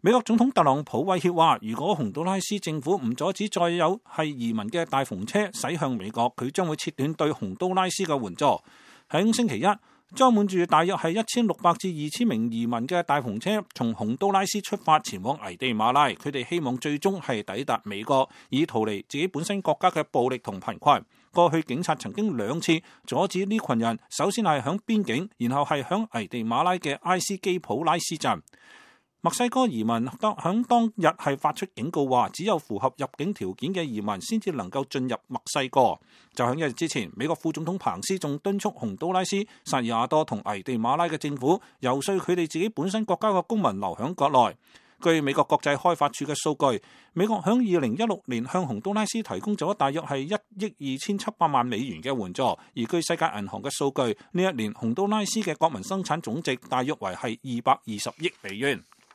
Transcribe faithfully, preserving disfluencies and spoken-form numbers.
美國總統特朗普威脅話，如果洪都拉斯政府唔阻止再有係移民嘅大篷車駛向美國，佢將會切斷對洪都拉斯嘅援助。喺星期一，裝滿住大約係一千六百至二千名移民嘅大篷車從洪都拉斯出發前往危地馬拉，佢哋希望最終係抵達美國，以逃離自己本身國家嘅暴力同貧困。過去警察曾經兩次阻止呢群人，首先係響邊境，然後係響危地馬拉嘅埃斯基普拉斯鎮。墨西哥移民當響當日係發出警告話，只有符合入境條件嘅移民先至能夠進入墨西哥。就喺一日之前，美國副總統彭斯仲敦促洪都拉斯、薩爾瓦多同危地馬拉嘅政府遊說佢哋自己本身國家嘅公民留響國內。據美國國際開發署嘅數據，美國響二零一六年向洪都拉斯提供咗大約係一億二千七百萬美元嘅援助，而據世界銀行嘅數據，呢一年洪都拉斯嘅國民生產總值大約為係二百二十億美元。